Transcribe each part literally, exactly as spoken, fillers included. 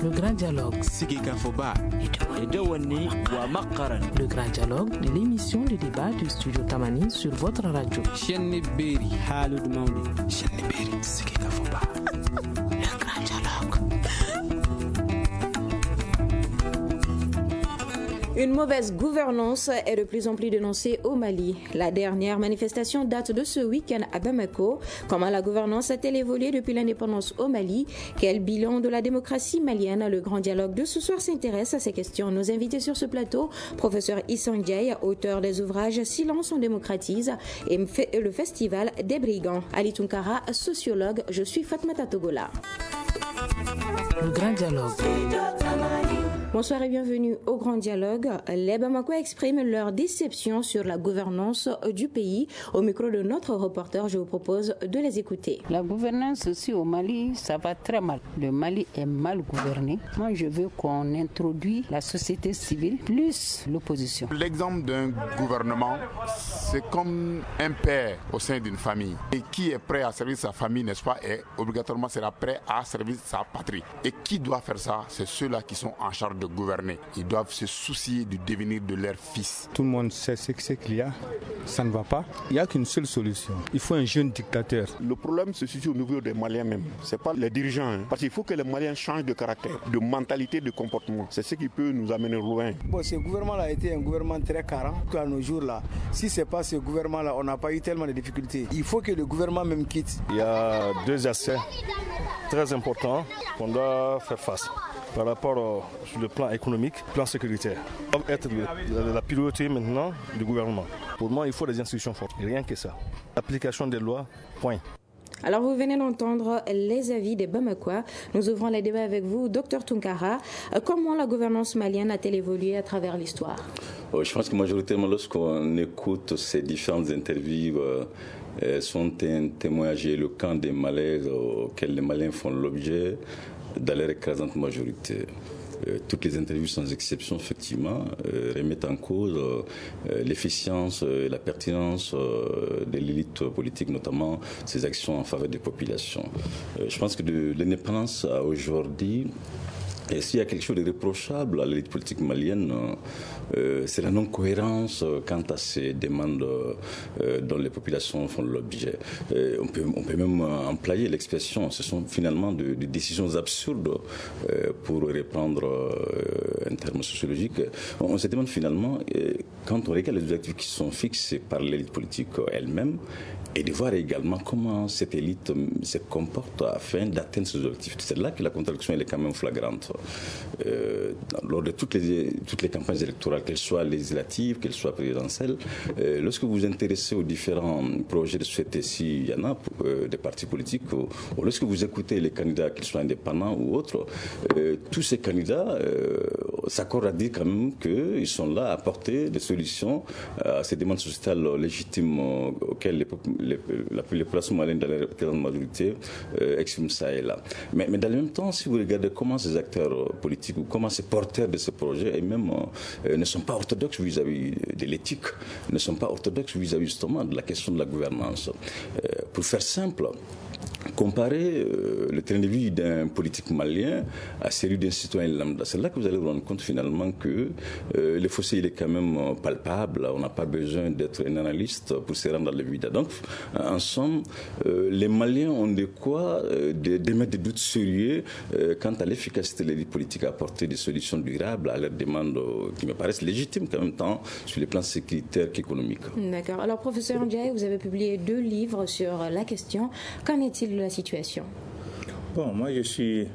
Le grand dialogue. Sigikafoba. Le grand dialogue de l'émission de débat du studio Tamani sur votre radio. Chenni Beri. Halud Mauli. Chenni Beri. Sigikafoba. Le grand dialogue. Une mauvaise gouvernance est de plus en plus dénoncée au Mali. La dernière manifestation date de ce week-end à Bamako. Comment la gouvernance a-t-elle évolué depuis l'indépendance au Mali? Quel bilan de la démocratie malienne? Le grand dialogue de ce soir s'intéresse à ces questions. Nos invités sur ce plateau, professeur Issa Ndiaye, auteur des ouvrages Silence on démocratise et le Festival des brigands. Ali Tunkara, sociologue. Je suis Fatmata Togola. Le grand dialogue. Bonsoir et bienvenue au Grand Dialogue. Les Bamakois expriment leur déception sur la gouvernance du pays. Au micro de notre reporter, je vous propose de les écouter. La gouvernance aussi au Mali, ça va très mal. Le Mali est mal gouverné. Moi, je veux qu'on introduise la société civile plus l'opposition. L'exemple d'un gouvernement, c'est comme un père au sein d'une famille. Et qui est prêt à servir sa famille, n'est-ce pas, et obligatoirement sera prêt à servir sa patrie. Et qui doit faire ça? C'est ceux-là qui sont en charge de gouverner. Ils doivent se soucier du devenir de leur fils. Tout le monde sait ce qu'il y a. Ça ne va pas. Il n'y a qu'une seule solution. Il faut un jeune dictateur. Le problème se situe au niveau des Maliens même. Ce n'est pas les dirigeants. Hein. Parce qu'il faut que les Maliens changent de caractère, de mentalité, de comportement. C'est ce qui peut nous amener loin. Bon, ce gouvernement-là a été un gouvernement très carent. À nos jours-là, si ce n'est pas ce gouvernement-là, on n'a pas eu tellement de difficultés. Il faut que le gouvernement même quitte. Il y a deux aspects très importants qu'on doit faire face. Par rapport au, sur le plan économique, le plan sécuritaire. Ça doit être le, la priorité maintenant du gouvernement. Pour moi, il faut des institutions fortes. Et rien que ça. L'application des lois, point. Alors, vous venez d'entendre les avis des Bamakois. Nous ouvrons les débats avec vous. Docteur Tunkara, comment la gouvernance malienne a-t-elle évolué à travers l'histoire? Je pense que majoritairement, lorsqu'on écoute ces différentes interviews, elles sont un témoignage éloquent des malaises auxquels les Maliens font l'objet dans leur écrasante majorité. Euh, toutes les interviews, sans exception, effectivement, euh, remettent en cause euh, l'efficience et la pertinence euh, de l'élite politique, notamment ses actions en faveur des populations. Euh, je pense que de l'indépendance à aujourd'hui, et s'il y a quelque chose de reprochable à l'élite politique malienne, euh, c'est la non-cohérence quant à ces demandes euh, dont les populations font l'objet. Euh, on, peut, on peut même employer l'expression, ce sont finalement de, de décisions absurdes, euh, pour reprendre euh, un terme sociologique. On, on se demande finalement, euh, quand on regarde les objectifs qui sont fixés par l'élite politique elle-même, et de voir également comment cette élite se comporte afin d'atteindre ses objectifs. C'est là que la contradiction elle est quand même flagrante. Euh, lors de toutes les, toutes les campagnes électorales, qu'elles soient législatives, qu'elles soient présidentielles, euh, lorsque vous vous intéressez aux différents projets de société, s'il y en a, euh, des partis politiques, ou, ou lorsque vous écoutez les candidats, qu'ils soient indépendants ou autres, euh, tous ces candidats euh, s'accordent à dire quand même qu'ils sont là à apporter des solutions à ces demandes sociétales légitimes auxquelles les Les, la population malienne dans la grande majorité euh, exprime ça et là. Mais, mais dans le même temps, si vous regardez comment ces acteurs euh, politiques ou comment ces porteurs de ce projet et même euh, ne sont pas orthodoxes vis-à-vis de l'éthique, ne sont pas orthodoxes vis-à-vis justement de la question de la gouvernance. Euh, pour faire simple, comparer euh, le train de vie d'un politique malien à celui d'un citoyen lambda, c'est là que vous allez vous rendre compte finalement que euh, le fossé il est quand même euh, palpable. On n'a pas besoin d'être un analyste pour se rendre dans le vide. Donc, en somme, euh, les Maliens ont de quoi euh, d'émettre des doutes sérieux euh, quant à l'efficacité de l'élite politique à apporter des solutions durables à leurs demandes euh, qui me paraissent légitimes quand même temps sur les plans sécuritaires qu'économiques. D'accord. Alors, professeur Ndiaye, vous avez publié deux livres sur la question. Qu'en est-il de la situation? Bon, moi je suis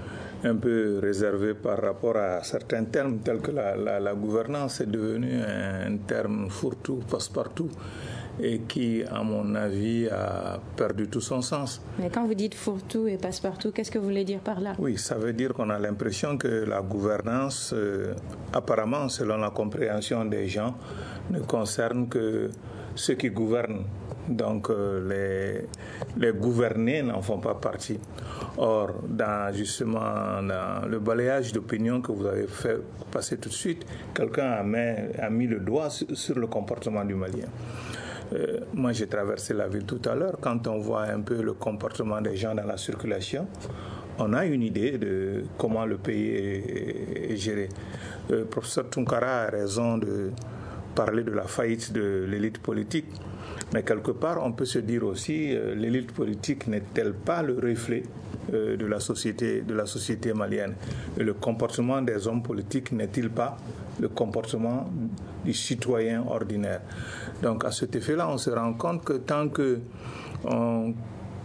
un peu réservé par rapport à certains termes tels que la, la, la gouvernance est devenu un terme fourre-tout, passe-partout et qui, à mon avis, a perdu tout son sens. Mais quand vous dites fourre-tout et passe-partout, qu'est-ce que vous voulez dire par là? Oui, ça veut dire qu'on a l'impression que la gouvernance, euh, apparemment, selon la compréhension des gens, ne concerne que ceux qui gouvernent. Donc euh, les, les gouvernés n'en font pas partie. Or, dans, justement, dans le balayage d'opinion que vous avez fait passer tout de suite, quelqu'un a mis, a mis le doigt sur, sur le comportement du Malien. Euh, moi, j'ai traversé la ville tout à l'heure. Quand on voit un peu le comportement des gens dans la circulation, on a une idée de comment le pays est, est géré. Le professeur Tounkara a raison de parler de la faillite de l'élite politique. Mais quelque part, on peut se dire aussi, euh, l'élite politique n'est-elle pas le reflet euh, de la société, de la société malienne? Et le comportement des hommes politiques n'est-il pas le comportement du citoyen ordinaire? Donc, à cet effet-là, on se rend compte que tant que on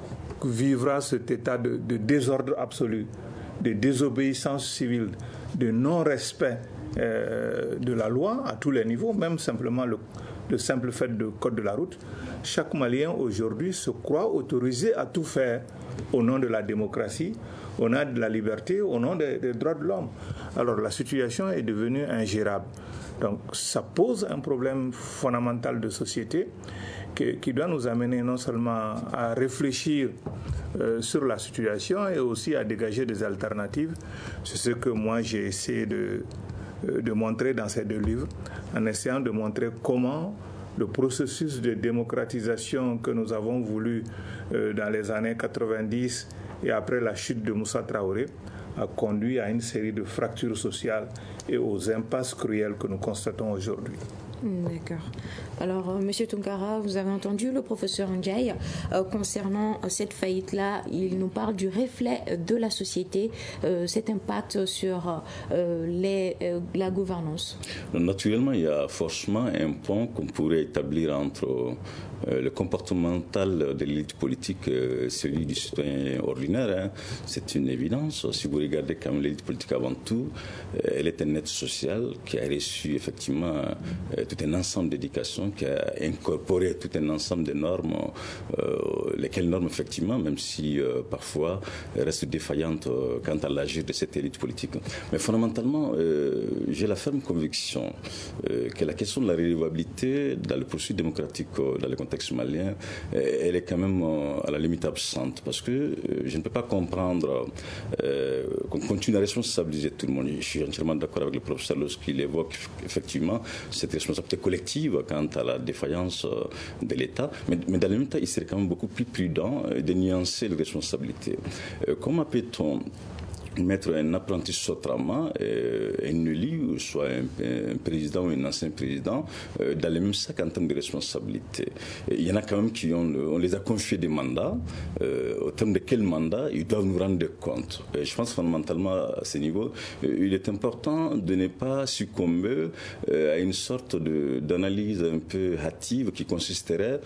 vivra cet état de, de désordre absolu, de désobéissance civile, de non-respect euh, de la loi à tous les niveaux, même simplement le le simple fait de code de la route, chaque Malien aujourd'hui se croit autorisé à tout faire au nom de la démocratie, au nom de la liberté, au nom des, des droits de l'homme. Alors la situation est devenue ingérable. Donc ça pose un problème fondamental de société qui, qui doit nous amener non seulement à réfléchir euh, sur la situation et aussi à dégager des alternatives. C'est ce que moi j'ai essayé de de montrer dans ces deux livres, en essayant de montrer comment le processus de démocratisation que nous avons voulu euh, dans les années quatre-vingt-dix et après la chute de Moussa Traoré a conduit à une série de fractures sociales et aux impasses cruelles que nous constatons aujourd'hui. D'accord. Alors, euh, Monsieur Tounkara, vous avez entendu le professeur Ndiaye euh, concernant euh, cette faillite-là. Il nous parle du reflet de la société, euh, cet impact sur euh, les, euh, la gouvernance. Naturellement, il y a forcément un pont qu'on pourrait établir entre euh, le comportemental de l'élite politique et celui du citoyen ordinaire. Hein. C'est une évidence. Si vous regardez quand même l'élite politique avant tout, euh, elle est un être social qui a reçu effectivement euh, tout un ensemble d'éducation, qui a incorporé tout un ensemble de normes, euh, lesquelles normes, effectivement, même si euh, parfois restent défaillantes euh, quant à l'agir de cette élite politique. Mais fondamentalement, euh, j'ai la ferme conviction euh, que la question de la relevabilité dans le processus démocratique, euh, dans le contexte malien, euh, elle est quand même euh, à la limite absente, parce que euh, je ne peux pas comprendre euh, qu'on continue à responsabiliser tout le monde. Je suis entièrement d'accord avec le professeur lorsqu'il évoque effectivement cette responsabilité collective quant à la défaillance de l'État, mais, mais dans le même temps, il serait quand même beaucoup plus prudent de nuancer les responsabilités. Comment peut-on mettre un apprenti Sotrama, euh, un élu, soit un, un président ou un ancien président, euh, dans le même sac en termes de responsabilité? Il y en a quand même qui ont, on les a confiés des mandats, euh, au terme de quel mandat ils doivent nous rendre compte. Et je pense fondamentalement à ce niveau, euh, il est important de ne pas succomber euh, à une sorte de, d'analyse un peu hâtive qui consisterait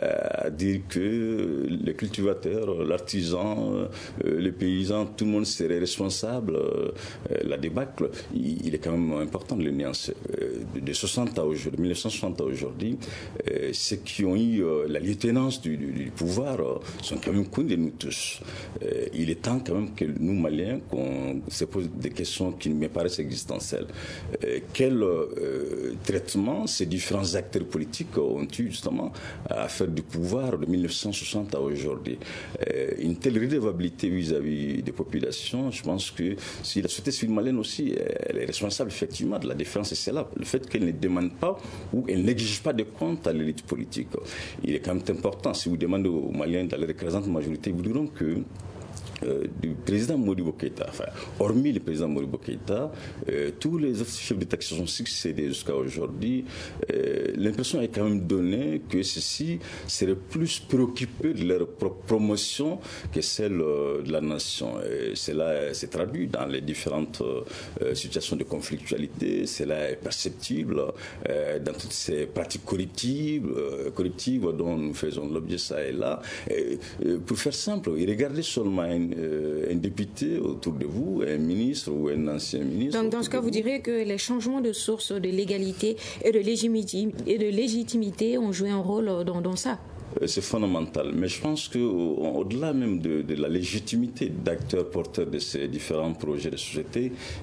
à dire que les cultivateurs, l'artisan, euh, les paysans, tout le monde serait responsable. Euh, la débâcle, il, il est quand même important de le nuancer. Euh, de soixante à aujourd'hui, mille neuf cent soixante à aujourd'hui, euh, ceux qui ont eu euh, la lieutenance du, du, du pouvoir euh, sont quand même connus de nous tous. Euh, il est temps quand même que nous, Maliens, qu'on se pose des questions qui me paraissent existentielles. Euh, quel euh, traitement ces différents acteurs politiques ont eu justement à faire du pouvoir de mille neuf cent soixante à aujourd'hui? Euh, une telle redevabilité vis-à-vis des populations, je pense que si la société civile malienne aussi, elle est responsable effectivement de la défiance, et c'est là le fait qu'elle ne demande pas ou elle n'exige pas de compte à l'élite politique. Il est quand même important, si vous demandez aux Maliens dans leur écrasante majorité, ils vous diront que Euh, du président Modibo Keïta, enfin, hormis le président Modibo Keïta, euh, tous les autres chefs d'État qui se sont succédés jusqu'à aujourd'hui, euh, l'impression est quand même donnée que ceux-ci seraient plus préoccupés de leur propre promotion que celle euh, de la nation. Et cela s'est traduit dans les différentes euh, situations de conflictualité, cela est perceptible euh, dans toutes ces pratiques correctives, euh, correctives dont nous faisons l'objet ça et là. Et, euh, pour faire simple, regardez seulement une Un, un député autour de vous, un ministre ou un ancien ministre. Donc dans ce cas, vous, vous direz que les changements de source de légalité et de légitimité, et de légitimité ont joué un rôle dans, dans ça? C'est fondamental. Mais je pense qu'au-delà même de, de la légitimité d'acteurs porteurs de ces différents projets de société,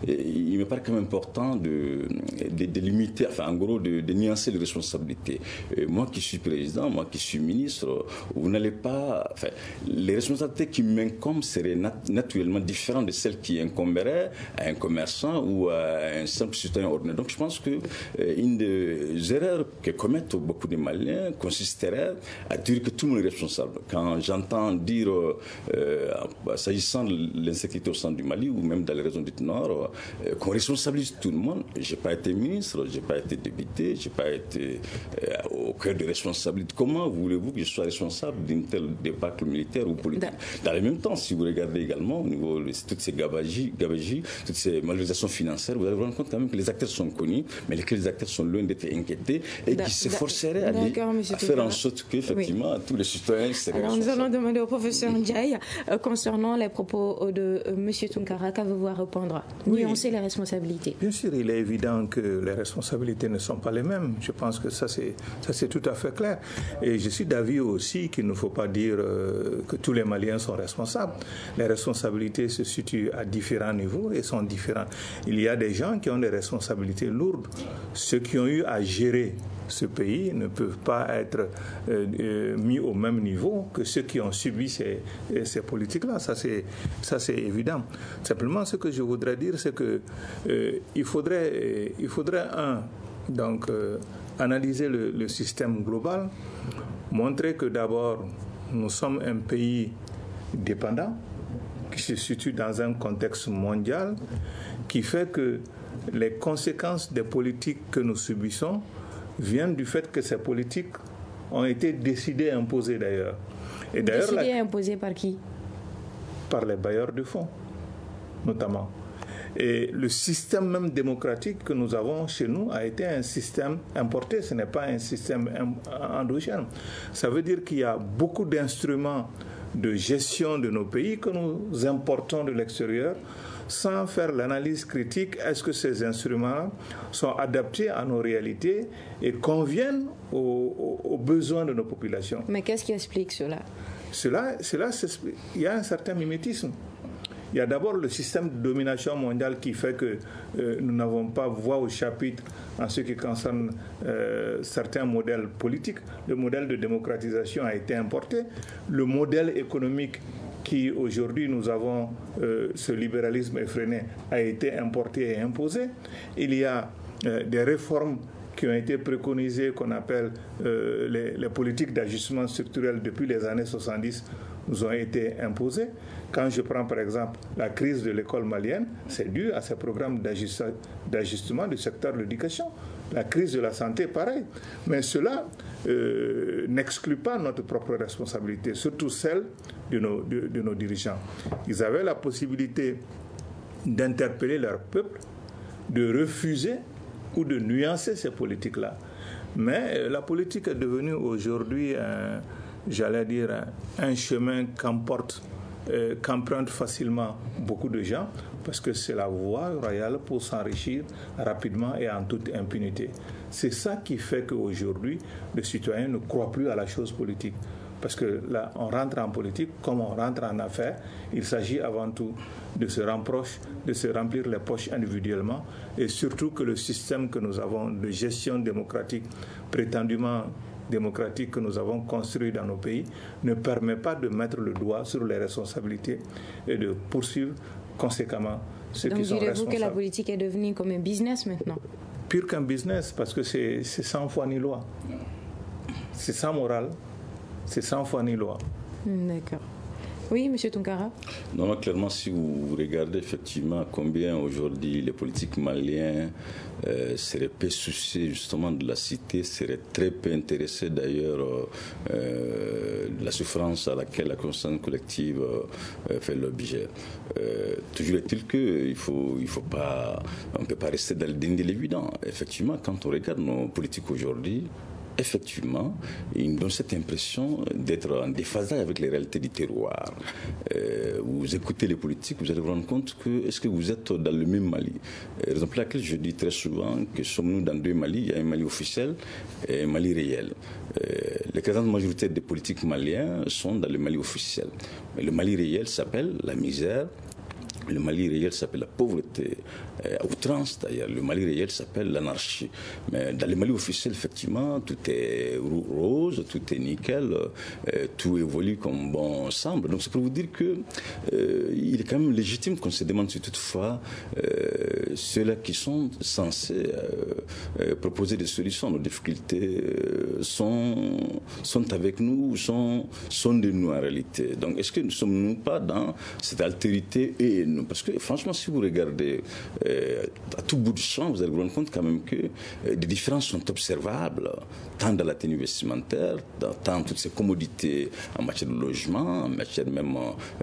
il me paraît quand même important de, de, de limiter, enfin en gros, de, de nuancer les responsabilités. Et moi qui suis président, moi qui suis ministre, vous n'allez pas... Enfin, les responsabilités qui m'incombent seraient nat naturellement différentes de celles qui incomberaient à un commerçant ou à un simple citoyen ordinaire. Donc je pense qu'une des erreurs que commettent beaucoup de Maliens consisterait à dire que tout le monde est responsable. Quand j'entends dire, euh, s'agissant de l'insécurité au centre du Mali ou même dans les régions du Nord, euh, qu'on responsabilise tout le monde, je n'ai pas été ministre, je n'ai pas été député, je n'ai pas été euh, au cœur de responsabilité. Comment voulez-vous que je sois responsable d'une telle débâcle militaire ou politique? Dans le même temps, si vous regardez également au niveau de toutes ces gabagies, gabagies toutes ces malversations financières, vous allez vous rendre compte quand même que les acteurs sont connus, mais lesquels les acteurs sont loin d'être inquiétés et qui s'efforceraient à, à faire en sorte qu'effectivement oui. tous les citoyens seraient Alors nous allons demander au professeur Ndiaye euh, concernant les propos de euh, M. Tunkara, qu'avez-vous à répondre? Oui. Nuancer les responsabilités. Bien sûr, il est évident que les responsabilités ne sont pas les mêmes. Je pense que ça c'est, ça, c'est tout à fait clair. Et je suis d'avis aussi qu'il ne faut pas dire euh, que tous les Maliens sont responsables. Les responsabilités se situent à différents niveaux et sont différentes. Il y a des gens qui ont des responsabilités lourdes. Ceux qui ont eu à gérer ce pays ne peuvent pas être euh, euh, mis au même niveau que ceux qui ont subi ces, ces politiques-là. Ça c'est, ça, c'est évident. Simplement, ce que je voudrais dire, c'est que euh, il faudrait, euh, il faudrait un, donc, euh, analyser le, le système global, montrer que d'abord, nous sommes un pays dépendant, qui se situe dans un contexte mondial, qui fait que les conséquences des politiques que nous subissons viennent du fait que ces politiques ont été décidées et imposées d'ailleurs. Et d'ailleurs décidées et imposées par qui? Par les bailleurs de fonds, notamment. Et le système même démocratique que nous avons chez nous a été un système importé, ce n'est pas un système endogène. Ça veut dire qu'il y a beaucoup d'instruments de gestion de nos pays que nous importons de l'extérieur sans faire l'analyse critique. Est-ce que ces instruments sont adaptés à nos réalités et conviennent aux, aux, aux besoins de nos populations? Mais qu'est-ce qui explique cela? Cela, cela il y a un certain mimétisme. Il y a d'abord le système de domination mondiale qui fait que euh, nous n'avons pas voix au chapitre en ce qui concerne euh, certains modèles politiques. Le modèle de démocratisation a été importé. Le modèle économique qui aujourd'hui nous avons, euh, ce libéralisme effréné, a été importé et imposé. Il y a euh, des réformes qui ont été préconisées, qu'on appelle euh, les, les politiques d'ajustement structurel depuis les années soixante-dix, nous ont été imposées. Quand je prends par exemple la crise de l'école malienne, c'est dû à ces programmes d'ajustement du secteur de l'éducation. La crise de la santé, pareil. Mais cela euh, n'exclut pas notre propre responsabilité, surtout celle de nos, de, de nos dirigeants. Ils avaient la possibilité d'interpeller leur peuple, de refuser ou de nuancer ces politiques-là. Mais la politique est devenue aujourd'hui, un, j'allais dire, un, un chemin qu'emporte, euh, qu'empruntent facilement beaucoup de gens, parce que c'est la voie royale pour s'enrichir rapidement et en toute impunité. C'est ça qui fait qu'aujourd'hui, le citoyen ne croit plus à la chose politique. Parce que là, on rentre en politique comme on rentre en affaires. Il s'agit avant tout de se remplir, de se remplir les poches individuellement, et surtout que le système que nous avons de gestion démocratique, prétendument démocratique que nous avons construit dans nos pays, ne permet pas de mettre le doigt sur les responsabilités et de poursuivre conséquemment ceux Donc, qui sont responsables. Donc direz-vous que la politique est devenue comme un business maintenant? Pire qu'un business, parce que c'est, c'est sans foi ni loi. C'est sans morale. C'est sans foi ni loi. D'accord. Oui, M. Tunkara. Non, non, clairement, si vous regardez effectivement combien aujourd'hui les politiques maliens euh, seraient peu souciés justement de la cité, seraient très peu intéressés d'ailleurs euh, de la souffrance à laquelle la conscience collective euh, fait l'objet. Euh, toujours est-il qu'il faut, il faut pas, on ne peut pas rester dans le déni de l'évident. Effectivement, quand on regarde nos politiques aujourd'hui, effectivement, il nous donne cette impression d'être en déphasage avec les réalités du terroir. Euh, vous écoutez les politiques, vous allez vous rendre compte que est-ce que vous êtes dans le même Mali. Euh, raison pour laquelle je dis très souvent que sommes-nous dans deux Mali. Il y a un Mali officiel et un Mali réel. Euh, l'écrasante majorité des politiques maliens sont dans le Mali officiel. Mais le Mali réel s'appelle la misère. Le Mali réel s'appelle la pauvreté, euh, à outrance d'ailleurs. Le Mali réel s'appelle l'anarchie. Mais dans le Mali officiel, effectivement, tout est rose, tout est nickel, euh, tout évolue comme bon semble. Donc c'est pour vous dire que euh, il est quand même légitime qu'on se demande si toutefois euh, euh, ceux-là qui sont censés euh, euh, proposer des solutions à nos difficultés euh, sont, sont avec nous, sont, sont de nous en réalité. Donc est-ce que nous ne sommes pas dans cette altérité et nous? Parce que franchement, si vous regardez euh, à tout bout de champ, vous allez vous rendre compte quand même que euh, des différences sont observables, tant dans la tenue vestimentaire, dans, tant toutes ces commodités en matière de logement, en matière même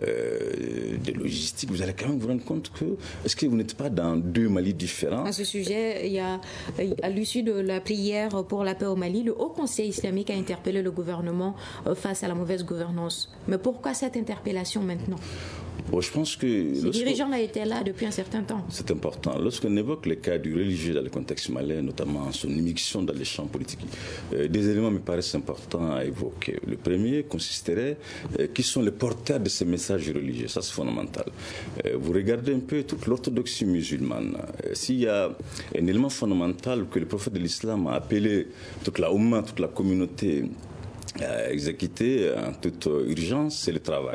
euh, de logistique. Vous allez quand même vous rendre compte que est-ce que vous n'êtes pas dans deux Mali différents? À ce sujet, il y a, à l'issue de la prière pour la paix au Mali, le Haut Conseil islamique a interpellé le gouvernement face à la mauvaise gouvernance. Mais pourquoi cette interpellation maintenant? Bon, je pense que le dirigeant là était là depuis un certain temps. C'est important. Lorsqu'on évoque le cas du religieux dans le contexte malien, notamment son immixtion dans les champs politiques, euh, des éléments me paraissent importants à évoquer. Le premier consisterait euh, qui sont les porteurs de ces messages religieux. Ça, c'est fondamental. Euh, vous regardez un peu toute l'orthodoxie musulmane. Euh, s'il y a un élément fondamental que le prophète de l'islam a appelé toute la Oumma, toute la communauté à exécuter en toute urgence, c'est le travail.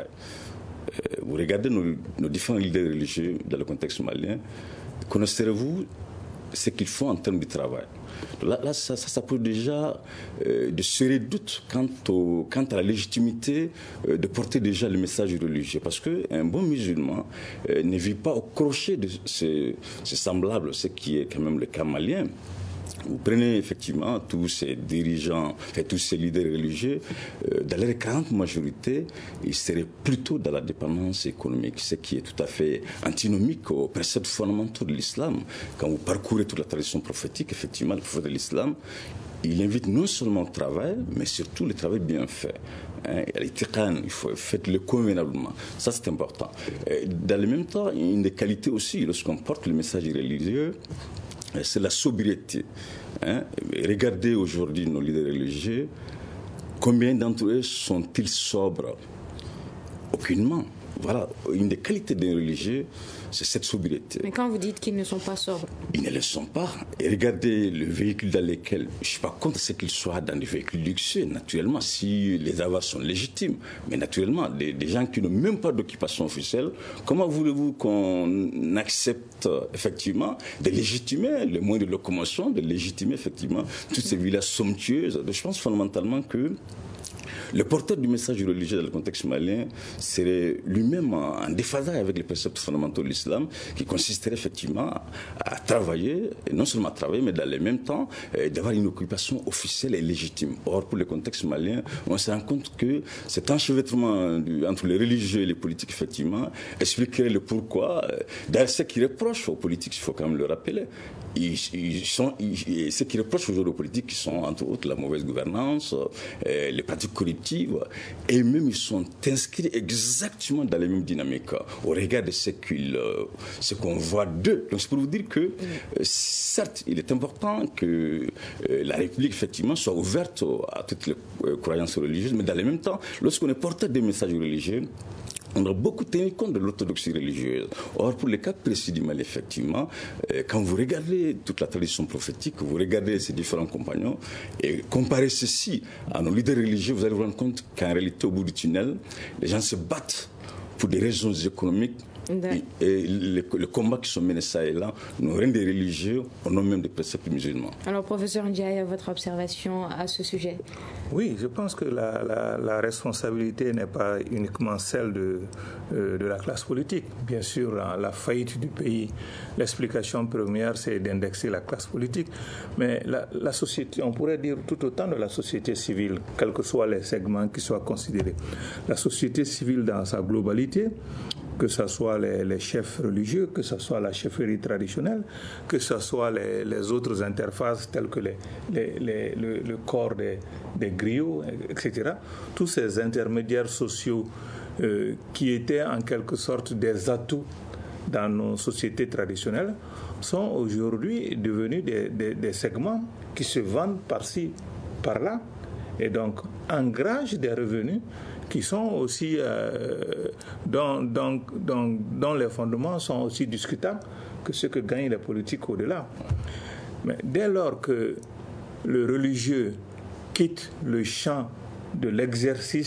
Vous regardez nos, nos différents leaders religieux dans le contexte malien, connaissez-vous ce qu'ils font en termes de travail? Là, là ça, ça, ça pose déjà euh, de sérieux doutes quant, au, quant à la légitimité euh, de porter déjà le message religieux. Parce qu'un bon musulman euh, ne vit pas au crochet de ses, ses semblables, ce qui est quand même le cas malien. Vous prenez effectivement tous ces dirigeants, et tous ces leaders religieux, euh, dans leur écrasante majorité, ils seraient plutôt dans la dépendance économique, ce qui est tout à fait antinomique aux préceptes fondamentaux de l'islam. Quand vous parcourez toute la tradition prophétique, effectivement, le prophète de l'islam, il invite non seulement au travail, mais surtout le travail bien fait. Hein, il faut faites-le convenablement. Ça, c'est important. Et dans le même temps, une des qualités aussi, lorsqu'on porte le message religieux, c'est la sobriété. Hein. Regardez aujourd'hui nos leaders religieux, combien d'entre eux sont-ils sobres? Aucunement. Voilà, une des qualités d'un religieux, c'est cette sobriété. Mais quand vous dites qu'ils ne sont pas sobres? Ils ne le sont pas. Et regardez le véhicule dans lequel, je ne suis pas contre ce qu'ils soient dans des véhicules luxueux, naturellement, si les avoirs sont légitimes. Mais naturellement, des, des gens qui n'ont même pas d'occupation officielle, comment voulez-vous qu'on accepte effectivement de légitimer les moyens de locomotion, de légitimer effectivement toutes ces villas somptueuses? Je pense fondamentalement que le porteur du message religieux dans le contexte malien serait lui-même en déphasage avec les préceptes fondamentaux de l'islam, qui consisterait effectivement à travailler, et non seulement à travailler, mais dans le même temps d'avoir une occupation officielle et légitime. Or, pour le contexte malien, on se rend compte que cet enchevêtrement entre les religieux et les politiques, effectivement, expliquerait le pourquoi. D'ailleurs, ce qui reproche aux politiques, il faut quand même le rappeler, ils, ils sont, ils, ce qui reproche aujourd'hui aux politiques, qui sont entre autres la mauvaise gouvernance, les pratiques corruptives, et même ils sont inscrits exactement dans les mêmes dynamiques au regard de ce, qu'il, ce qu'on voit d'eux. Donc c'est pour vous dire que certes, il est important que la République effectivement soit ouverte à toutes les croyances religieuses, mais dans le même temps, lorsqu'on est porteur des messages religieux, on a beaucoup tenu compte de l'orthodoxie religieuse. Or, pour le cas précis du Mali, effectivement, euh, quand vous regardez toute la tradition prophétique, vous regardez ces différents compagnons, et comparez ceci à nos leaders religieux, vous allez vous rendre compte qu'en réalité, au bout du tunnel, les gens se battent pour des raisons économiques. Et, et les, les combats qui sont menés ça et là n'ont rien des religieux, au nom même des préceptes musulmans. Alors, professeur Ndiaye, votre observation à ce sujet? Oui, je pense que la, la, la responsabilité n'est pas uniquement celle de, euh, de la classe politique. Bien sûr, la, la faillite du pays, l'explication première, c'est d'indexer la classe politique. Mais la, la société, on pourrait dire tout autant de la société civile, quels que soient les segments qui soient considérés. La société civile dans sa globalité, que ce soit les, les chefs religieux, que ce soit la chefferie traditionnelle, que ce soit les, les autres interfaces telles que les, les, les, le, le corps des, des griots, et cetera. Tous ces intermédiaires sociaux euh, qui étaient en quelque sorte des atouts dans nos sociétés traditionnelles sont aujourd'hui devenus des, des, des segments qui se vendent par-ci, par-là, et donc engagent des revenus qui sont aussi, euh, dont, dont, dont, dont les fondements sont aussi discutables que ce que gagnent les politiques au-delà. Mais dès lors que le religieux quitte le champ de l'exercice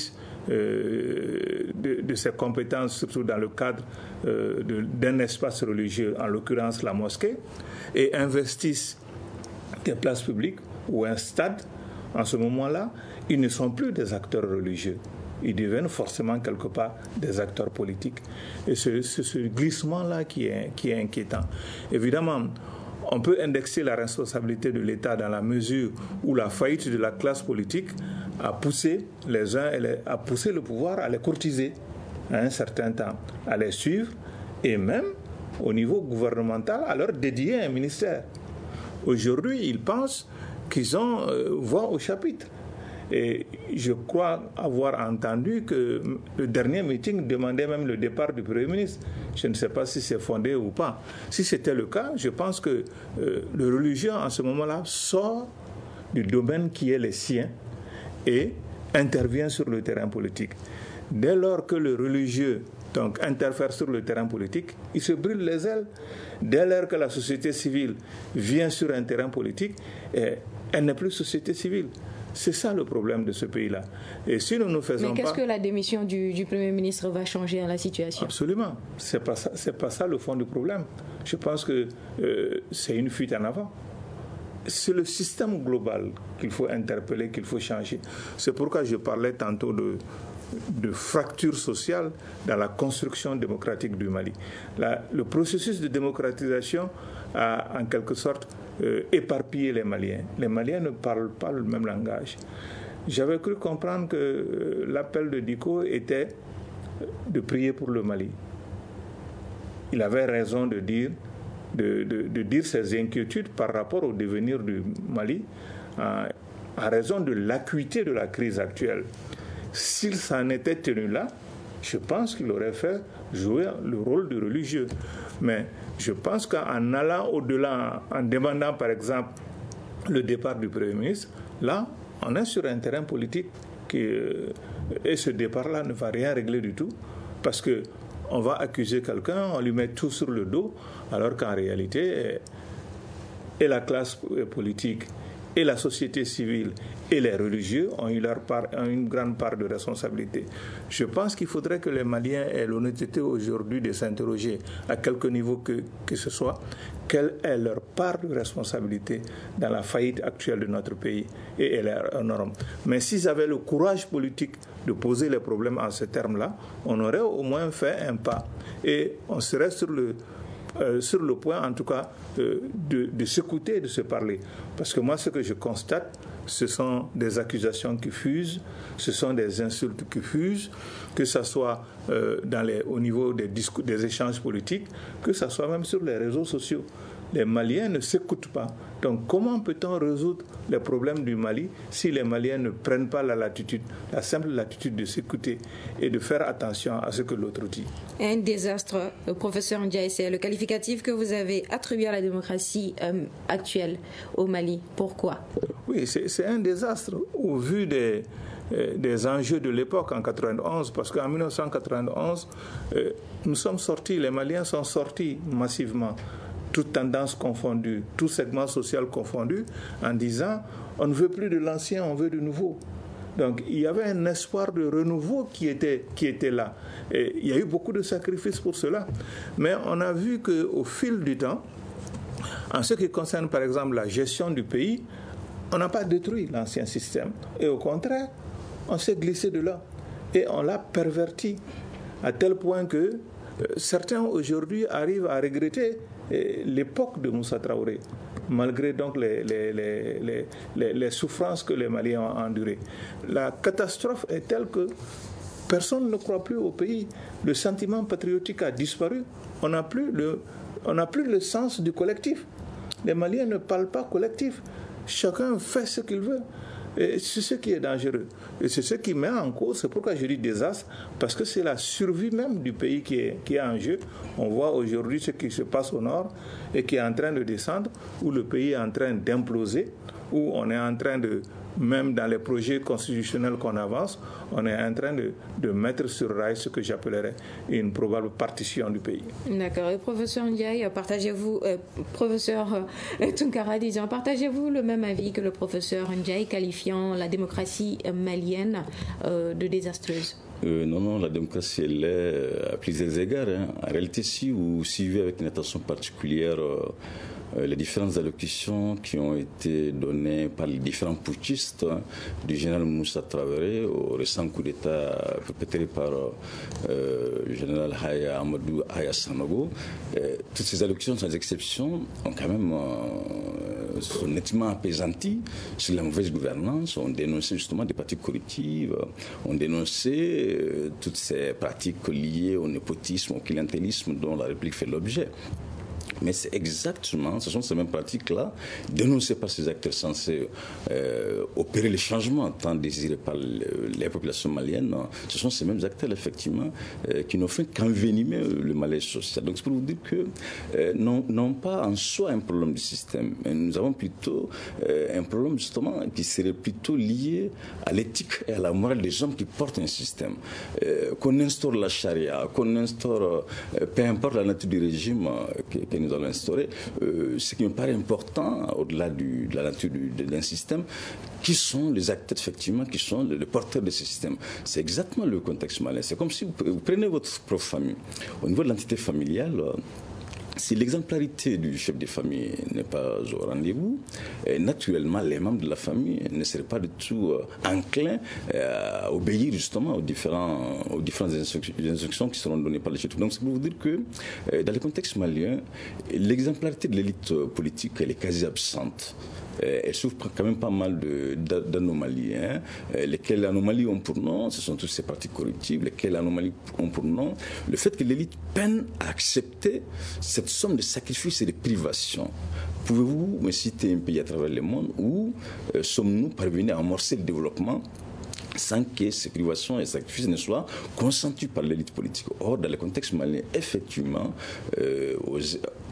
euh, de, de ses compétences, surtout dans le cadre euh, de, d'un espace religieux, en l'occurrence la mosquée, et investissent des places publiques ou un stade, en ce moment-là, ils ne sont plus des acteurs religieux. Ils deviennent forcément quelque part des acteurs politiques. Et c'est, c'est ce glissement-là qui est, qui est inquiétant. Évidemment, on peut indexer la responsabilité de l'État dans la mesure où la faillite de la classe politique a poussé les uns et les, a poussé le pouvoir à les courtiser à un certain temps, à les suivre et même au niveau gouvernemental à leur dédier un ministère. Aujourd'hui, ils pensent qu'ils ont euh, voix au chapitre. Et je crois avoir entendu que le dernier meeting demandait même le départ du Premier ministre. Je ne sais pas si c'est fondé ou pas. Si c'était le cas, je pense que euh, le religieux, en ce moment-là, sort du domaine qui est le sien et intervient sur le terrain politique. Dès lors que le religieux donc, interfère sur le terrain politique, il se brûle les ailes. Dès lors que la société civile vient sur un terrain politique, eh, elle n'est plus société civile. C'est ça le problème de ce pays-là. Et si nous ne faisons pas... Mais qu'est-ce pas... que la démission du, du Premier ministre va changer à la situation? Absolument. Ce n'est pas ça, c'est pas ça le fond du problème. Je pense que euh, c'est une fuite en avant. C'est le système global qu'il faut interpeller, qu'il faut changer. C'est pourquoi je parlais tantôt de, de fracture sociale dans la construction démocratique du Mali. La, le processus de démocratisation a en quelque sorte euh, éparpillé les Maliens. Les Maliens ne parlent pas le même langage. J'avais cru comprendre que euh, l'appel de Diko était de prier pour le Mali. Il avait raison de dire, de, de, de dire ses inquiétudes par rapport au devenir du Mali euh, à raison de l'acuité de la crise actuelle. S'il s'en était tenu là, je pense qu'il aurait fait jouer le rôle de religieux. Mais je pense qu'en allant au-delà, en demandant par exemple le départ du Premier ministre, là, on est sur un terrain politique qui, et ce départ-là ne va rien régler du tout, parce qu'on va accuser quelqu'un, on lui met tout sur le dos, alors qu'en réalité, et la classe politique, et la société civile et les religieux ont eu leur part, ont une grande part de responsabilité. Je pense qu'il faudrait que les Maliens aient l'honnêteté aujourd'hui de s'interroger à quelque niveau que, que ce soit, quelle est leur part de responsabilité dans la faillite actuelle de notre pays, et elle est énorme. Mais s'ils avaient le courage politique de poser les problèmes en ces termes-là, on aurait au moins fait un pas et on serait sur le Euh, sur le point, en tout cas, euh, de, de s'écouter et de se parler. Parce que moi, ce que je constate, ce sont des accusations qui fusent, ce sont des insultes qui fusent, que ce soit euh, dans les, au niveau des, discours, des échanges politiques, que ce soit même sur les réseaux sociaux. Les Maliens ne s'écoutent pas. Donc comment peut-on résoudre les problèmes du Mali si les Maliens ne prennent pas la latitude, la simple latitude de s'écouter et de faire attention à ce que l'autre dit? Un désastre, professeur Ndiaye, c'est le qualificatif que vous avez attribué à la démocratie euh, actuelle au Mali. Pourquoi? Oui, c'est, c'est un désastre au vu des, euh, des enjeux de l'époque en quatre-vingt-onze, parce qu'en dix-neuf cent quatre-vingt-onze, euh, nous sommes sortis, les Maliens sont sortis massivement, toutes tendances confondues, tout segment social confondu, en disant on ne veut plus de l'ancien, on veut du nouveau. Donc il y avait un espoir de renouveau qui était, qui était là. Et il y a eu beaucoup de sacrifices pour cela. Mais on a vu qu'au fil du temps, en ce qui concerne par exemple la gestion du pays, on n'a pas détruit l'ancien système. Et au contraire, on s'est glissé de là. Et on l'a perverti à tel point que euh, certains aujourd'hui arrivent à regretter l'époque de Moussa Traoré, malgré donc les, les, les, les, les souffrances que les Maliens ont endurées. La catastrophe est telle que personne ne croit plus au pays. Le sentiment patriotique a disparu. On n'a plus le, on n'a plus le sens du collectif. Les Maliens ne parlent pas collectif. Chacun fait ce qu'il veut. Et c'est ce qui est dangereux. Et c'est ce qui met en cause, c'est pourquoi je dis désastre, parce que c'est la survie même du pays qui est, qui est en jeu. On voit aujourd'hui ce qui se passe au nord et qui est en train de descendre, où le pays est en train d'imploser, où on est en train de, même dans les projets constitutionnels qu'on avance, on est en train de, de mettre sur rail ce que j'appellerais une probable partition du pays. D'accord. Et professeur Ndiaye, partagez-vous, euh, professeur euh, Tunkara, disons, partagez-vous le même avis que le professeur Ndiaye, qualifiant la démocratie malienne euh, de désastreuse? Euh, non, non, la démocratie, elle est à plusieurs égards. Hein. En réalité, si vous suivez avec une attention particulière euh, euh, les différentes allocutions qui ont été données par les différents putschistes, hein, du général Moussa Traoré au récent coup d'État perpétré par euh, le général Haya Amadou Haya Sanogo, euh, toutes ces allocutions, sans exception, ont quand même euh, sont nettement apaisanties sur la mauvaise gouvernance, ont dénoncé justement des pratiques corruptives, ont dénoncé euh, toutes ces pratiques liées au népotisme, au clientélisme dont la République fait l'objet. Mais c'est exactement, ce sont ces mêmes pratiques-là, dénoncées par ces acteurs censés euh, opérer les changements tant désirés par le, les populations maliennes. Ce sont ces mêmes acteurs, effectivement, euh, qui n'ont fait qu'envenimer le malaise social. Donc c'est pour vous dire que euh, non, non pas en soi un problème du système, mais nous avons plutôt euh, un problème justement qui serait plutôt lié à l'éthique et à la morale des hommes qui portent un système. Euh, qu'on instaure la charia, qu'on instaure, euh, peu importe la nature du régime euh, que, que nous allons instaurer, euh, ce qui me paraît important, au-delà du, de la nature du, d'un système, qui sont les acteurs, effectivement, qui sont les, les porteurs de ce système. C'est exactement le contexte malien. C'est comme si vous, vous prenez votre propre famille. Au niveau de l'entité familiale, euh, si l'exemplarité du chef de famille n'est pas au rendez-vous, eh, naturellement, les membres de la famille ne seraient pas du tout euh, enclins euh, à obéir justement aux, différents, aux différentes instructions, instructions qui seront données par les chefs. Donc, c'est pour vous dire que euh, dans le contexte malien, l'exemplarité de l'élite politique, elle est quasi absente. Elle souffre quand même pas mal de, d'anomalies. Hein. Lesquelles anomalies ont pour nom, ce sont toutes ces pratiques corruptives. Lesquelles anomalies ont pour nom le fait que l'élite peine à accepter cette somme de sacrifices et de privations. Pouvez-vous me citer un pays à travers le monde où euh, sommes-nous parvenus à amorcer le développement sans que ces privations et sacrifices ne soient consentis par l'élite politique? Or, dans le contexte malien, effectivement, euh, aux,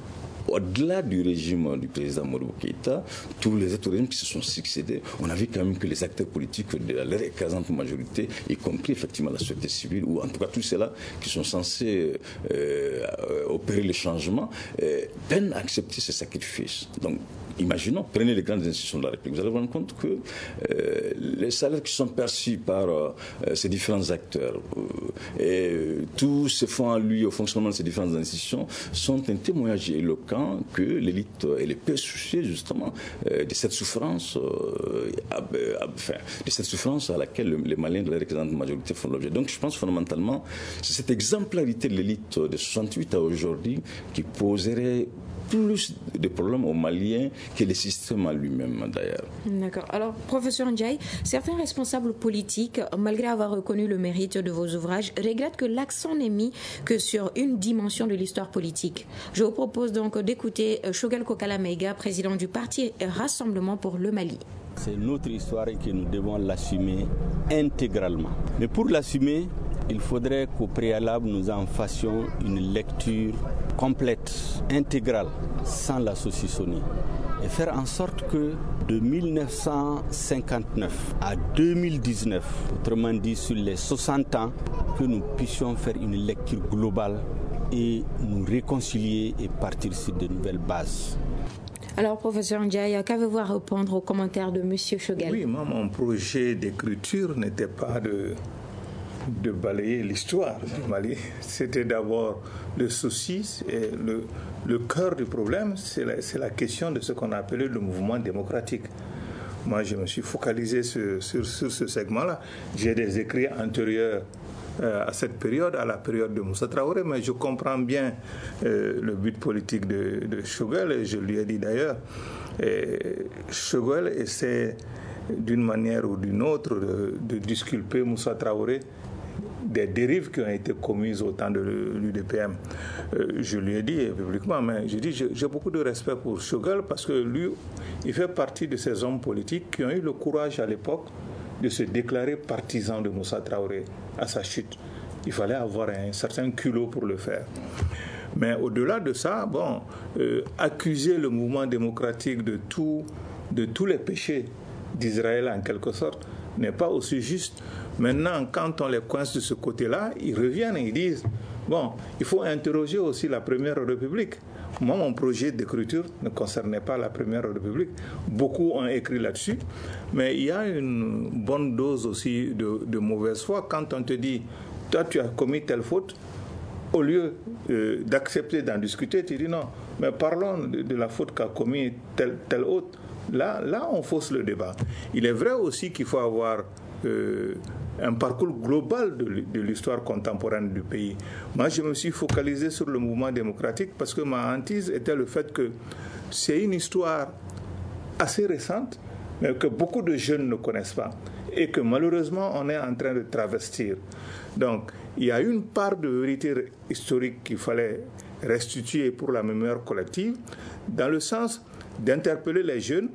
au-delà du régime du président Modibo Keïta, tous les autres régimes qui se sont succédés, on a vu quand même que les acteurs politiques de leur écrasante majorité, y compris effectivement la société civile, ou en tout cas tous ceux-là qui sont censés euh, opérer les changements, euh, peinent à accepter ces sacrifices. Donc, imaginons, prenez les grandes institutions de la République, vous allez vous rendre compte que euh, les salaires qui sont perçus par euh, ces différents acteurs euh, et euh, tout ce fonds à lui au fonctionnement de ces différentes institutions sont un témoignage éloquent que l'élite est le peu souciée justement euh, de cette souffrance, euh, à, à, enfin, de cette souffrance à laquelle le, les Maliens de la représentante majorité font l'objet. Donc je pense fondamentalement c'est cette exemplarité de l'élite de soixante-huit à aujourd'hui qui poserait plus de problèmes aux Maliens que le système à lui-même, d'ailleurs. D'accord. Alors, professeur Ndiaye, certains responsables politiques, malgré avoir reconnu le mérite de vos ouvrages, regrettent que l'accent n'est mis que sur une dimension de l'histoire politique. Je vous propose donc d'écouter Choguel Kokala Maïga, président du parti Rassemblement pour le Mali. C'est notre histoire et que nous devons l'assumer intégralement. Mais pour l'assumer, il faudrait qu'au préalable, nous en fassions une lecture complète, intégrale, sans la saucissonner. Et faire en sorte que de mille neuf cent cinquante-neuf à deux mille dix-neuf, autrement dit sur les soixante ans, que nous puissions faire une lecture globale et nous réconcilier et partir sur de nouvelles bases. Alors, professeur Ndiaye, qu'avez-vous à répondre aux commentaires de M. Choguel? Oui, moi, mon projet d'écriture n'était pas de... de balayer l'histoire du Mali. C'était d'abord le souci, et le, le cœur du problème, c'est la, c'est la question de ce qu'on a appelé le mouvement démocratique. Moi, je me suis focalisé sur, sur, sur ce segment-là. J'ai des écrits antérieurs euh, à cette période, à la période de Moussa Traoré, mais je comprends bien euh, le but politique de, de Choguel, et je lui ai dit d'ailleurs, Choguel essaie d'une manière ou d'une autre de, de disculper Moussa Traoré des dérives qui ont été commises au temps de l'U D P M. Euh, je lui ai dit publiquement, mais j'ai dit, j'ai, j'ai beaucoup de respect pour Choguel parce que lui, il fait partie de ces hommes politiques qui ont eu le courage à l'époque de se déclarer partisan de Moussa Traoré à sa chute. Il fallait avoir un certain culot pour le faire. Mais au-delà de ça, bon, euh, accuser le mouvement démocratique de, tout, de tous les péchés d'Israël en quelque sorte n'est pas aussi juste. Maintenant, quand on les coince de ce côté-là, ils reviennent et ils disent, bon, il faut interroger aussi la Première République. Moi, mon projet d'écriture ne concernait pas la Première République. Beaucoup ont écrit là-dessus, mais il y a une bonne dose aussi de, de mauvaise foi quand on te dit, toi, tu as commis telle faute. Au lieu euh, d'accepter d'en discuter, tu dis non, mais parlons de, de la faute qu'a commis tel, tel autre. Là, là, on fausse le débat. Il est vrai aussi qu'il faut avoir euh, un parcours global de, de l'histoire contemporaine du pays. Moi, je me suis focalisé sur le mouvement démocratique parce que ma hantise était le fait que c'est une histoire assez récente, mais que beaucoup de jeunes ne connaissent pas et que malheureusement, on est en train de travestir. Donc, il y a une part de vérité historique qu'il fallait restituer pour la mémoire collective, dans le sens d'interpeller les jeunes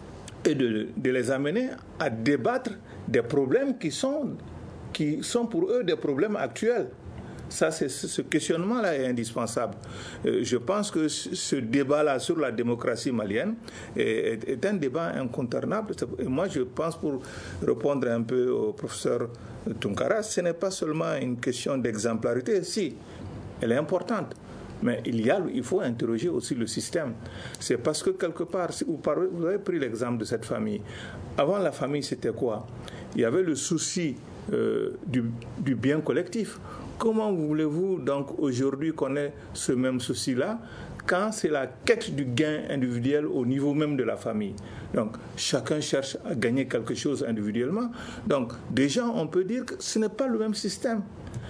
et de, de les amener à débattre des problèmes qui sont, qui sont pour eux des problèmes actuels. Ça, c'est, ce questionnement-là est indispensable. Euh, je pense que ce débat-là sur la démocratie malienne est, est, est un débat incontournable. Et moi, je pense, pour répondre un peu au professeur Tunkara, ce n'est pas seulement une question d'exemplarité. Si, elle est importante. Mais il, y a, il faut interroger aussi le système. C'est parce que quelque part, si vous, parlez, vous avez pris l'exemple de cette famille. Avant la famille, c'était quoi? Il y avait le souci euh, du, du bien collectif. Comment voulez-vous donc aujourd'hui qu'on ait ce même souci-là quand c'est la quête du gain individuel au niveau même de la famille? Donc chacun cherche à gagner quelque chose individuellement. Donc déjà on peut dire que ce n'est pas le même système.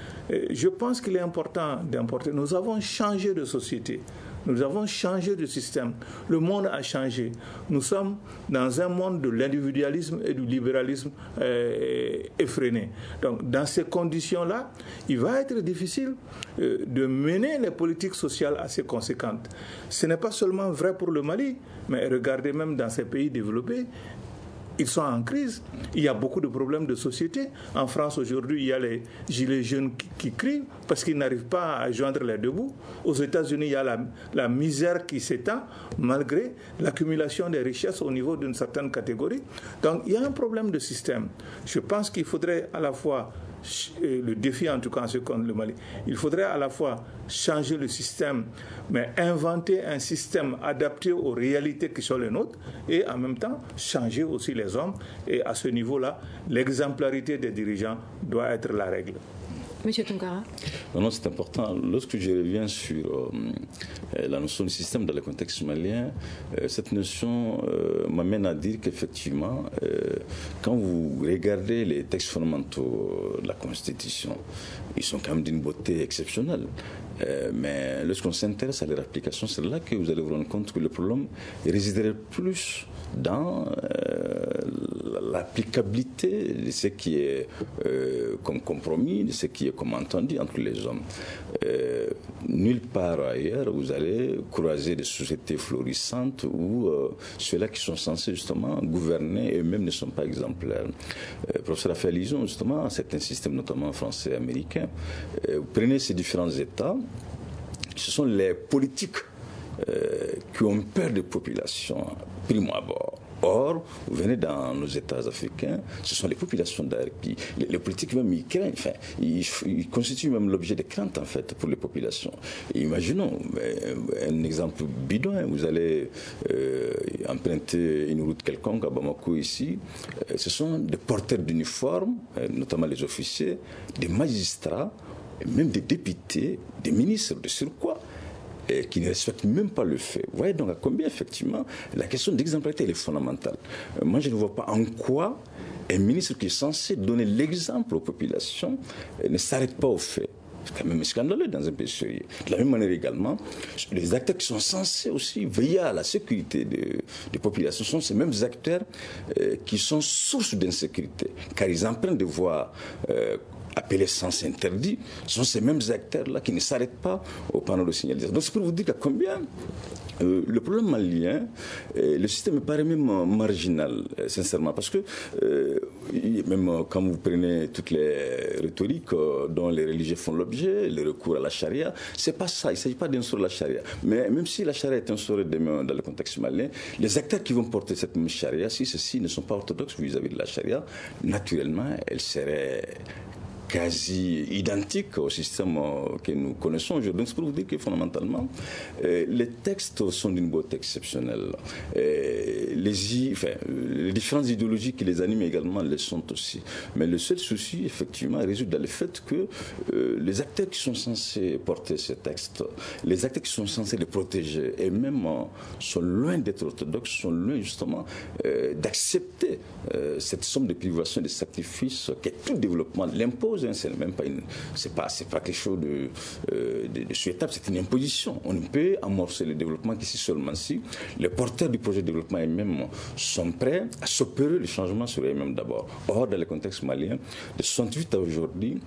Et je pense qu'il est important d'importer. Nous avons changé de société. Nous avons changé de système. Le monde a changé. Nous sommes dans un monde de l'individualisme et du libéralisme euh, effréné. Donc, dans ces conditions-là, il va être difficile euh, de mener les politiques sociales assez conséquentes. Ce n'est pas seulement vrai pour le Mali, mais regardez même dans ces pays développés, ils sont en crise. Il y a beaucoup de problèmes de société. En France, aujourd'hui, il y a les gilets jaunes qui, qui crient parce qu'ils n'arrivent pas à joindre les deux bouts. Aux États-Unis, il y a la, la misère qui s'étend malgré l'accumulation des richesses au niveau d'une certaine catégorie. Donc, il y a un problème de système. Je pense qu'il faudrait à la fois, le défi en tout cas en ce qui concerne le Mali, il faudrait à la fois changer le système, mais inventer un système adapté aux réalités qui sont les nôtres et en même temps changer aussi les hommes. Et à ce niveau-là, l'exemplarité des dirigeants doit être la règle. Monsieur Tunkara. Non, non, c'est important. Lorsque je reviens sur euh, la notion de système dans le contexte malien, euh, cette notion euh, m'amène à dire qu'effectivement, euh, quand vous regardez les textes fondamentaux de la Constitution, ils sont quand même d'une beauté exceptionnelle. Euh, mais lorsqu'on s'intéresse à leur application, c'est là que vous allez vous rendre compte que le problème résiderait plus dans euh, l'applicabilité de ce qui est euh, comme compromis, de ce qui est comme entendu entre les hommes. Euh, nulle part ailleurs, vous allez croiser des sociétés florissantes où euh, ceux-là qui sont censés justement gouverner eux-mêmes ne sont pas exemplaires. Euh, professeur a fait allusion justement à certains systèmes, notamment français et américains. Euh, vous prenez ces différents États, ce sont les politiques euh, qui ont peur des populations, primo abord. Or, vous venez dans nos États africains, ce sont les populations d'ailleurs qui, les, les politiques même, ils craignent, enfin, ils, ils constituent même l'objet de crainte en fait pour les populations. Et imaginons un exemple bidon, vous allez euh, emprunter une route quelconque à Bamako ici, euh, ce sont des porteurs d'uniformes, euh, notamment les officiers, des magistrats, même des députés, des ministres de surcroît, et qui ne respectent même pas le fait. Vous voyez donc à combien, effectivement, la question d'exemplarité elle est fondamentale. Euh, moi, je ne vois pas en quoi un ministre qui est censé donner l'exemple aux populations euh, ne s'arrête pas aux faits. C'est quand même scandaleux dans un pays sérieux. De la même manière également, les acteurs qui sont censés aussi veiller à la sécurité de, des populations sont ces mêmes acteurs euh, qui sont source d'insécurité, car ils empruntent des voies euh, appelés sens interdit, sont ces mêmes acteurs-là qui ne s'arrêtent pas au panneau de signalisation. Donc c'est pour vous dire qu'à combien euh, le problème malien, euh, le système me paraît même euh, marginal, euh, sincèrement, parce que euh, même euh, quand vous prenez toutes les rhétoriques euh, dont les religieux font l'objet, le recours à la charia, c'est pas ça, il ne s'agit pas d'instaurer la charia. Mais même si la charia est instaurée demain dans le contexte malien, les acteurs qui vont porter cette même charia, si ceux-ci ne sont pas orthodoxes vis-à-vis de la charia, naturellement, elle serait quasi identique au système que nous connaissons aujourd'hui. Donc c'est pour vous dire que fondamentalement, euh, les textes sont d'une beauté exceptionnelle. Euh, les, enfin, les différentes idéologies qui les animent également les sont aussi. Mais le seul souci, effectivement, réside dans le fait que euh, les acteurs qui sont censés porter ces textes, les acteurs qui sont censés les protéger, et même euh, sont loin d'être orthodoxes, sont loin justement euh, d'accepter euh, cette somme de privations et de sacrifices que tout développement l'impose. C'est même pas une, c'est pas, c'est pas quelque chose de, euh, de, de souhaitable, c'est une imposition. On ne peut amorcer le développement qu'ici seulement si les porteurs du projet de développement eux-mêmes sont prêts à s'opérer le changement sur eux-mêmes d'abord. Or, dans le contexte malien, de soixante-huit à aujourd'hui,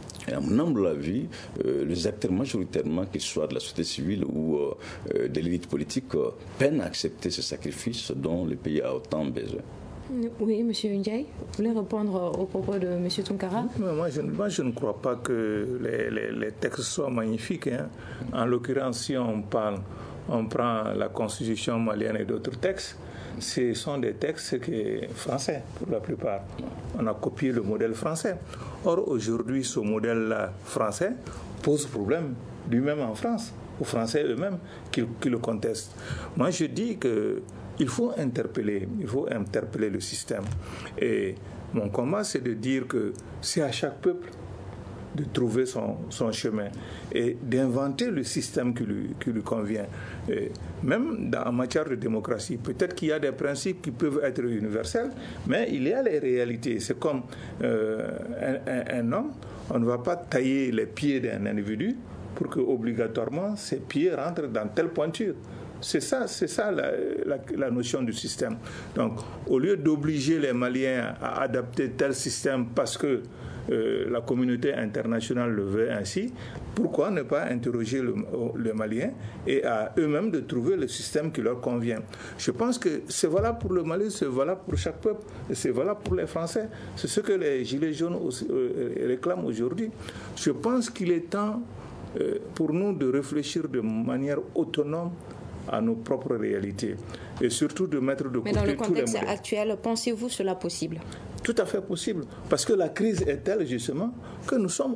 à mon humble avis, euh, les acteurs majoritairement, qu'ils soient de la société civile ou euh, de l'élite politique, euh, peinent à accepter ce sacrifice dont le pays a autant besoin. Oui, M. Ndiaye, vous voulez répondre aux propos de M. Tunkara? moi je, moi, je ne crois pas que les, les, les textes soient magnifiques. Hein. En l'occurrence, si on parle, on prend la Constitution malienne et d'autres textes, ce sont des textes qui, français pour la plupart. On a copié le modèle français. Or, aujourd'hui, ce modèle-là français pose problème lui-même en France, aux Français eux-mêmes qui, qui le contestent. Moi, je dis que il faut interpeller, il faut interpeller le système. Et mon combat, c'est de dire que c'est à chaque peuple de trouver son, son chemin et d'inventer le système qui lui, qui lui convient. Et même dans, en matière de démocratie, peut-être qu'il y a des principes qui peuvent être universels, mais il y a les réalités. C'est comme euh, un, un, un homme, on ne va pas tailler les pieds d'un individu pour que obligatoirement ses pieds rentrent dans telle pointure. C'est ça, c'est ça la, la, la notion du système. Donc, au lieu d'obliger les Maliens à adapter tel système parce que euh, la communauté internationale le veut ainsi, pourquoi ne pas interroger le, le Malien et à eux-mêmes de trouver le système qui leur convient? Je pense que c'est valable pour le Mali, c'est valable pour chaque peuple, et c'est valable pour les Français. C'est ce que les Gilets jaunes aussi, euh, réclament aujourd'hui. Je pense qu'il est temps euh, pour nous de réfléchir de manière autonome à nos propres réalités et surtout de mettre de côté tous les modèles. Mais dans le contexte actuel, pensez-vous cela possible? Tout à fait possible, parce que la crise est telle justement que nous sommes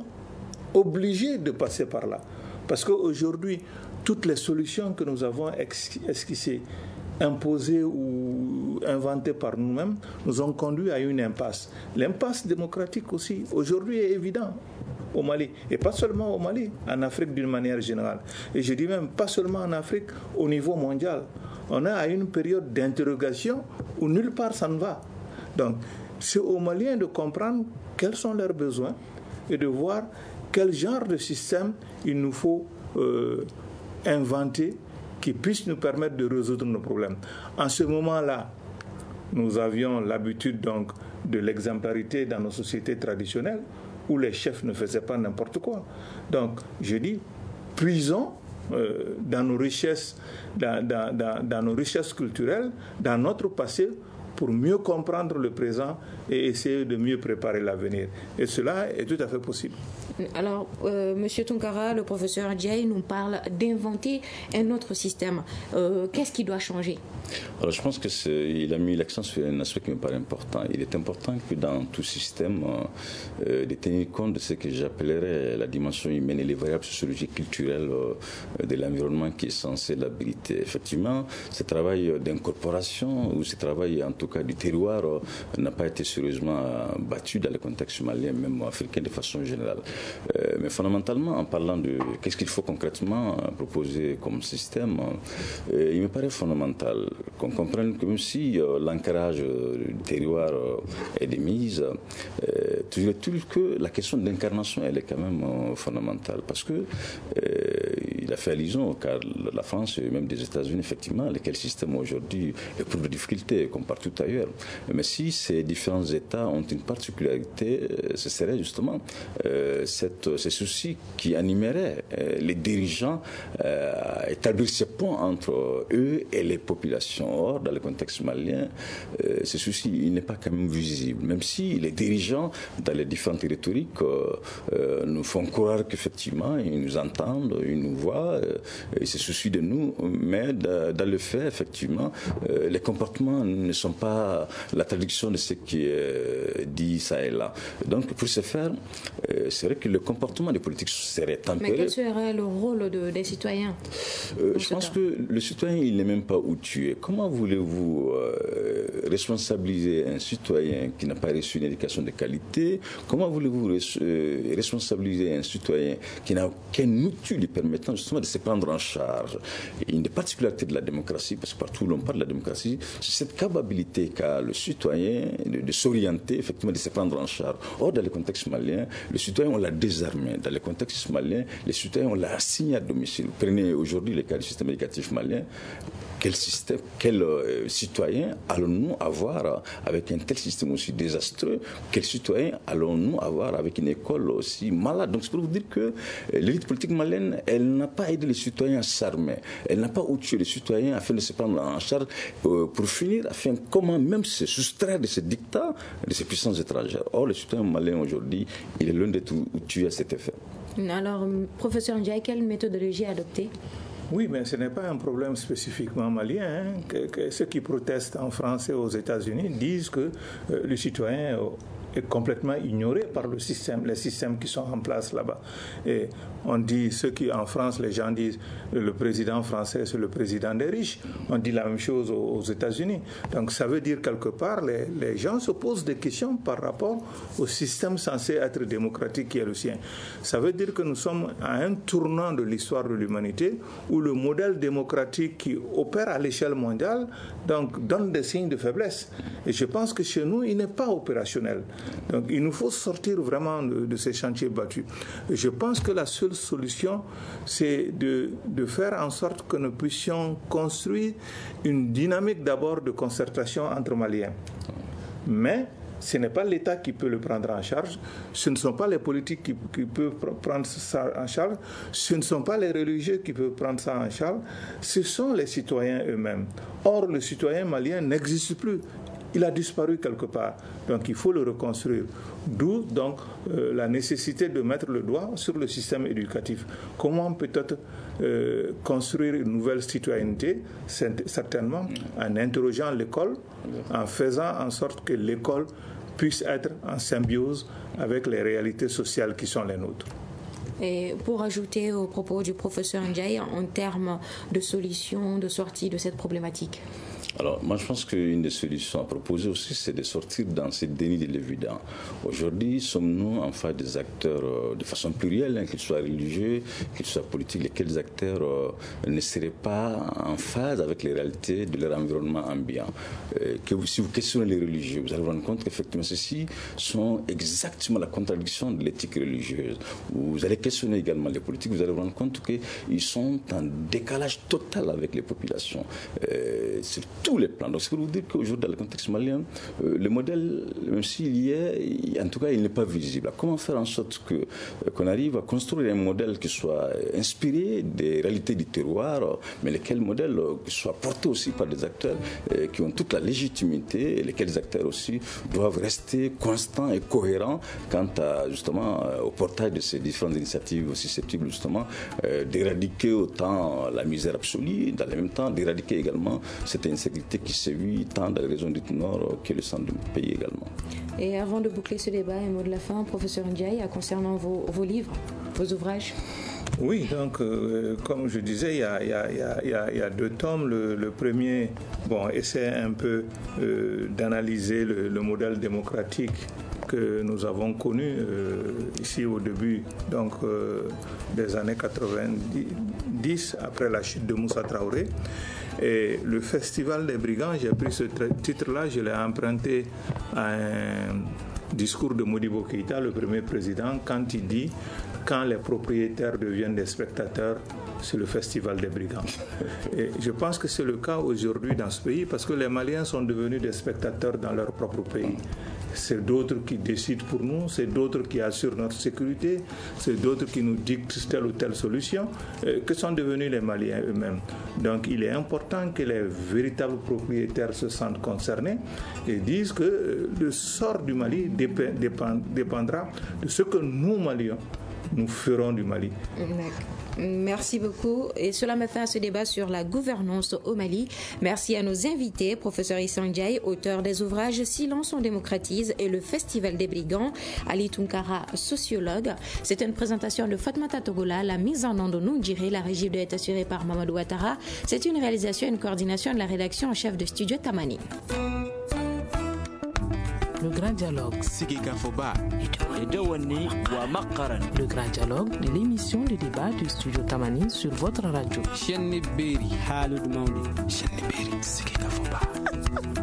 obligés de passer par là. Parce qu'aujourd'hui, toutes les solutions que nous avons esquissées, imposées ou inventées par nous-mêmes, nous ont conduit à une impasse. L'impasse démocratique aussi, aujourd'hui, est évidente au Mali, et pas seulement au Mali, en Afrique d'une manière générale. Et je dis même pas seulement en Afrique, au niveau mondial. On est à une période d'interrogation où nulle part ça ne va. Donc, c'est aux Maliens de comprendre quels sont leurs besoins et de voir quel genre de système il nous faut euh, inventer qui puisse nous permettre de résoudre nos problèmes. En ce moment-là, nous avions l'habitude donc de l'exemplarité dans nos sociétés traditionnelles, où les chefs ne faisaient pas n'importe quoi. Donc, je dis, puisons euh, dans nos richesses, dans, dans, dans, dans nos richesses culturelles, dans notre passé, pour mieux comprendre le présent et essayer de mieux préparer l'avenir. Et cela est tout à fait possible. Alors, euh, M. Tunkara, le professeur Ndiaye, nous parle d'inventer un autre système. Euh, qu'est-ce qui doit changer? Alors, je pense qu'il a mis l'accent sur un aspect qui me paraît important. Il est important que dans tout système, euh, de tenir compte de ce que j'appellerais la dimension humaine et les variables sociologiques culturelles euh, de l'environnement qui est censé l'habiliter. Effectivement, ce travail d'incorporation ou ce travail, en tout cas, du terroir euh, n'a pas été sérieusement euh, battu dans le contexte malien, même africain de façon générale. Euh, mais fondamentalement, en parlant de qu'est-ce qu'il faut concrètement euh, proposer comme système, euh, il me paraît fondamental qu'on comprenne que même si euh, l'ancrage euh, du terroir euh, est de mise, euh, toujours est-il que la question d'incarnation, elle est quand même euh, fondamentale. Parce que euh, il a fait allusion au cas de la France et même des États-Unis, effectivement, lesquels systèmes aujourd'hui éprouvent des difficultés, comme partout ailleurs. Mais si ces différents États ont une particularité, ce serait justement euh, cette, ces soucis qui animeraient euh, les dirigeants euh, à établir ces ponts entre eux et les populations. Or, dans le contexte malien, euh, ce souci il n'est pas quand même visible, même si les dirigeants, dans les différentes rhétoriques, euh, euh, nous font croire qu'effectivement, ils nous entendent, ils nous voient, euh, ils se soucient de nous, mais de, dans le fait, effectivement, euh, les comportements ne sont pas la traduction de ce qui est dit ça et là. Donc, pour ce faire, euh, c'est vrai que le comportement des politiques serait tempéré. Mais quel serait le rôle de, des citoyens? euh, Je pense cas? que le citoyen, il n'est même pas outillé. Comment voulez-vous euh, responsabiliser un citoyen qui n'a pas reçu une éducation de qualité? Comment voulez-vous res, euh, responsabiliser un citoyen qui n'a aucun outil lui permettant justement de se prendre en charge? Et une des particularités de la démocratie, parce que partout où l'on parle de la démocratie, c'est cette capacité qu'a le citoyen de, de s'orienter, effectivement, de se prendre en charge. Or, dans le contexte malien, le citoyen, on l'a désarmé. Dans le contexte malien, les citoyens, on l'a assigné à domicile. Prenez aujourd'hui le cas du système éducatif malien. Quel système, quel euh, citoyen allons-nous avoir avec un tel système aussi désastreux? Quel citoyen allons-nous avoir avec une école aussi malade? Donc, c'est pour vous dire que euh, l'élite politique malienne, elle n'a pas aidé les citoyens à s'armer. Elle n'a pas outillé les citoyens afin de se prendre en charge euh, pour finir, afin comment même se soustraire de ces dictats de ces puissances étrangères. Or, le citoyen malien aujourd'hui, il est loin d'être outillé à cet effet. Alors, professeur Ndiaye, quelle méthodologie adopter? Oui, mais ce n'est pas un problème spécifiquement malien. Hein, que, que ceux qui protestent en France et aux États-Unis disent que euh, le citoyen est complètement ignoré par le système, les systèmes qui sont en place là-bas. Et on dit, ceux qui en France, les gens disent le président français c'est le président des riches. On dit la même chose aux, aux États-Unis. Donc ça veut dire quelque part, les, les gens se posent des questions par rapport au système censé être démocratique qui est le sien. Ça veut dire que nous sommes à un tournant de l'histoire de l'humanité où le modèle démocratique qui opère à l'échelle mondiale donc, donne des signes de faiblesse. Et je pense que chez nous, il n'est pas opérationnel. Donc il nous faut sortir vraiment de, de ces chantiers battus. Et je pense que la seule solution, c'est de, de faire en sorte que nous puissions construire une dynamique d'abord de concertation entre Maliens. Mais ce n'est pas l'État qui peut le prendre en charge, ce ne sont pas les politiques qui, qui peuvent prendre ça en charge, ce ne sont pas les religieux qui peuvent prendre ça en charge, ce sont les citoyens eux-mêmes. Or, le citoyen malien n'existe plus. Il a disparu quelque part. Donc il faut le reconstruire. D'où donc euh, la nécessité de mettre le doigt sur le système éducatif. Comment peut-être euh, construire une nouvelle citoyenneté? Certainement en interrogeant l'école, en faisant en sorte que l'école puisse être en symbiose avec les réalités sociales qui sont les nôtres. Et pour ajouter au propos du professeur Ndiaye en termes de solutions, de sortie de cette problématique. Alors, moi, je pense qu'une des solutions à proposer aussi, c'est de sortir dans ces dénis de l'évident. Aujourd'hui, sommes-nous en face des acteurs euh, de façon plurielle, hein, qu'ils soient religieux, qu'ils soient politiques, lesquels acteurs euh, ne seraient pas en phase avec les réalités de leur environnement ambiant. Euh, que vous, si vous questionnez les religieux, vous allez vous rendre compte qu'effectivement, ceux-ci sont exactement la contradiction de l'éthique religieuse. Vous allez questionner également les politiques, vous allez vous rendre compte qu'ils sont en décalage total avec les populations. Euh, c'est tous les plans. Donc, c'est pour vous dire qu'aujourd'hui, dans le contexte malien, euh, le modèle, même s'il y est, en tout cas, il n'est pas visible. Comment faire en sorte que, euh, qu'on arrive à construire un modèle qui soit inspiré des réalités du terroir, mais lequel modèle euh, qui soit porté aussi par des acteurs euh, qui ont toute la légitimité et lesquels acteurs aussi doivent rester constants et cohérents quant à, justement, euh, au portage de ces différentes initiatives susceptibles, justement, euh, d'éradiquer autant la misère absolue, dans le même temps, d'éradiquer également cette insécurité qui sévit tant dans les régions du Nord que le centre du pays également. Et avant de boucler ce débat, un mot de la fin, professeur Ndiaye, concernant vos, vos livres, vos ouvrages. Oui, donc euh, comme je disais, il y a, il y a, il y a, il y a deux tomes. Le, le premier, bon, essaie un peu euh, d'analyser le, le modèle démocratique que nous avons connu euh, ici au début donc, euh, des années quatre-vingt-dix, après la chute de Moussa Traoré. Et le Festival des Brigands, j'ai pris ce titre-là, je l'ai emprunté à un discours de Modibo Keïta, le premier président, quand il dit « Quand les propriétaires deviennent des spectateurs, c'est le festival des brigands. Et je pense que c'est le cas aujourd'hui dans ce pays parce que les Maliens sont devenus des spectateurs dans leur propre pays. C'est d'autres qui décident pour nous, c'est d'autres qui assurent notre sécurité, c'est d'autres qui nous dictent telle ou telle solution, euh, que sont devenus les Maliens eux-mêmes. Donc il est important que les véritables propriétaires se sentent concernés et disent que euh, le sort du Mali dépend, dépend, dépendra de ce que nous, Maliens, nous ferons du Mali. Merci beaucoup. Et cela me fait à ce débat sur la gouvernance au Mali. Merci à nos invités, professeur Issa Ndiaye, auteur des ouvrages Silence on démocratise et le Festival des brigands, Ali Tunkara, sociologue. C'était une présentation de Fatmata Togola, la mise en onde de Noundjiri, la régie doit être assurée par Mamadou Ouattara. C'est une réalisation et une coordination de la rédaction en chef de studio Tamani. Le grand dialogue. Le grand dialogue de l'émission de débat du studio Tamani sur votre radio. Shenni Beri, Halud Mauli. Shenni Beri, Sigi Kafoba.